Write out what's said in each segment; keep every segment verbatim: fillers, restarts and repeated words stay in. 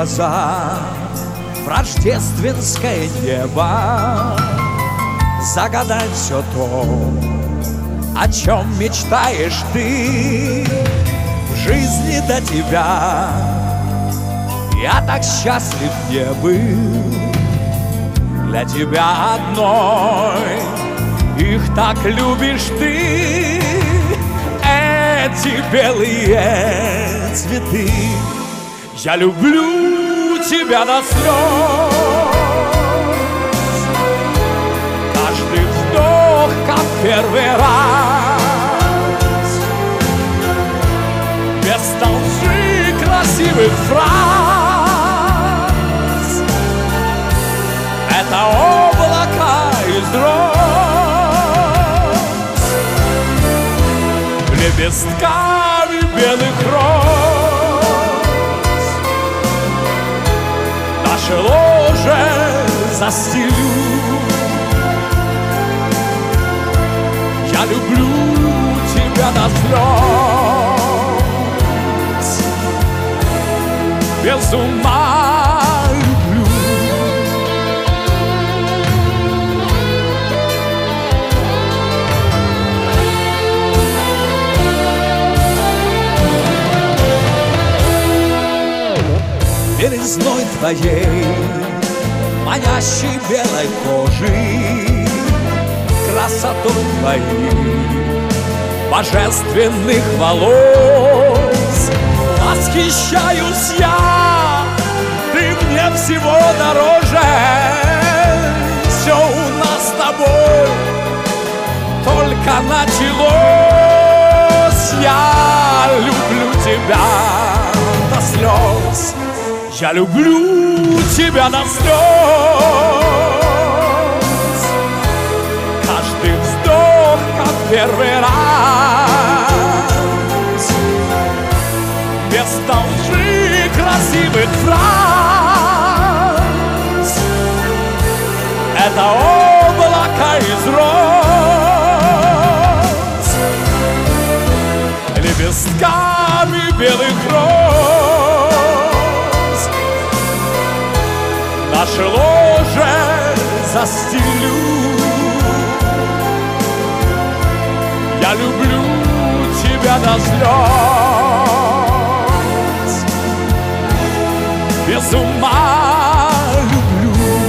глаза в рождественское небо, загадать все то, о чем мечтаешь ты. В жизни до тебя я так счастлив не был. Для тебя одной их так любишь ты. Эти белые цветы, я люблю тебя до слез. Каждый вдох, как первый раз, без толщи красивых фраз. Это облака из роз, лепестками белых роз. Наше ложе застелю. Я люблю тебя до слез, без ума люблю. Белизной твоей, манящей белой кожи, красотой твоей божественных волос восхищаюсь я. Ты мне всего дороже. Все у нас с тобой только началось. Я люблю тебя до слез. Я люблю тебя до слез. Каждый вздох, как первый раз, без толщи красивых фраз. Это облако из роз, лепестками белых роз. Наше ложе застелю. Я люблю тебя до слез, без ума люблю.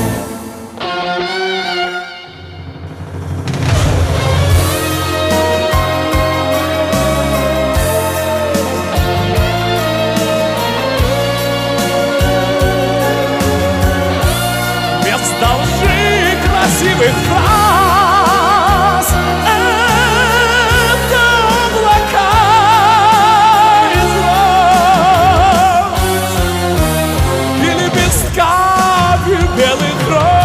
Без толщи красивых фраз. Это облака из роз и лепестками белых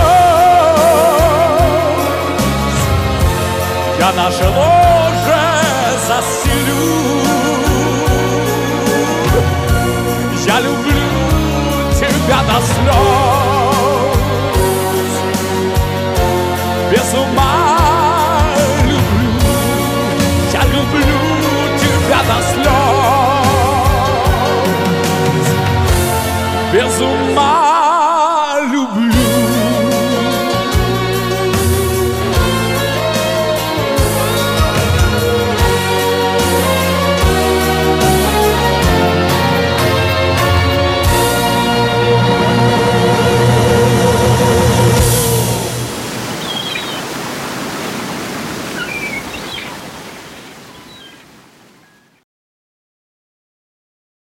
роз. Я наше ложе застелю. Я люблю тебя до слез, без ума люблю. Я люблю тебя до слез, без ума.